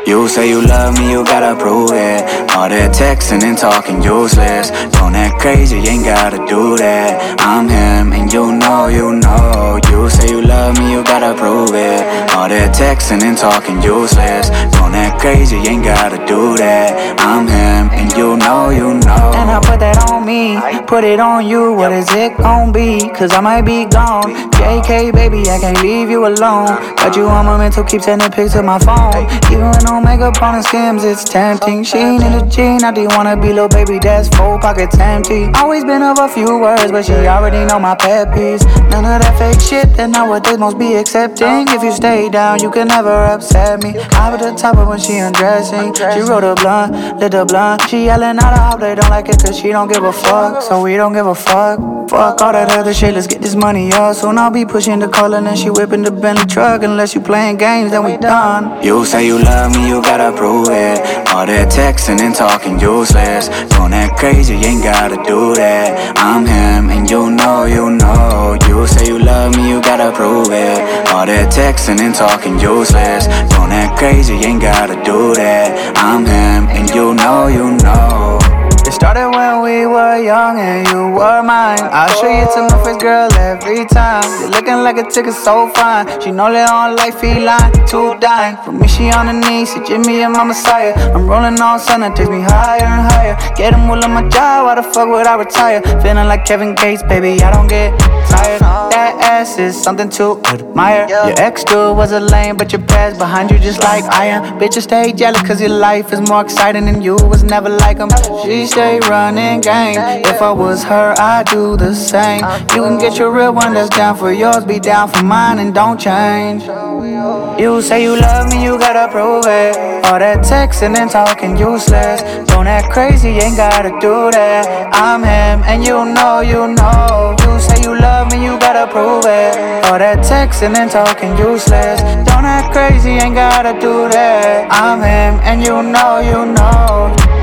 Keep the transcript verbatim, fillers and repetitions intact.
You say you love me, you gotta prove it. All that texting and talking useless. Don't act crazy, ain't gotta do that. I'm him and you know, you know. You say you love me, you gotta prove it. All that texting and talking useless. Don't act crazy, ain't gotta do that. I'm him and you know, you know. And I put that on me, put it on you. What is it gon' be? Cause I might be gone. J K baby, I can't leave you alone. Got you on my mental, keep sending pics to my phone. Even when no makeup on the skims, it's tempting. She ain't in the G, now do you wanna be little baby? That's full pockets empty. Always been of a few words, but she already know my pet peeves. None of that fake shit, that nowadays most be accepting. If you stay down, you can never upset me. I'm at the top of when she undressing. She wrote a blunt, lit a blunt. She yelling out, I hope they don't like it, cause she don't give a fuck. So we don't give a fuck. Fuck all that other shit, let's get this money up. Soon I'll be pushing the car and then she whipping the Bentley truck. Unless you playing games, then we done. You say you love me, you gotta prove it. All that texting and talking useless. Don't act crazy, ain't gotta do that. I'm him and you know, you know. You say you love me, you gotta prove it. All that texting and talking useless. Don't act crazy, ain't gotta do that. I'm him and you know, you know. It started when we were young and you were mine. I'll show you to my face, girl, every time. You're looking like a ticket so fine. She know that on life feline, too dying. For me, she on her knees, see Jimmy and my Messiah. I'm rolling on sun, it takes me higher and higher. Get him all on my job, why the fuck would I retire? Feeling like Kevin Gates, baby, I don't get tired. That ass is something to admire. Your ex dude was a lame, but your past behind you just like iron. Bitches stay jealous cause your life is more exciting than you was never like him. She stay running game. If I was her, I'd do the same. You can get your real one that's down for yours, be down for mine and don't change. You say you love me, you gotta prove it. All that texting and talking useless. Don't act crazy, ain't gotta do that. I'm him and you know, you know. You say you love me, you gotta prove it. All that texting and talking useless. Don't act crazy, ain't gotta do that. I'm him and you know, you know.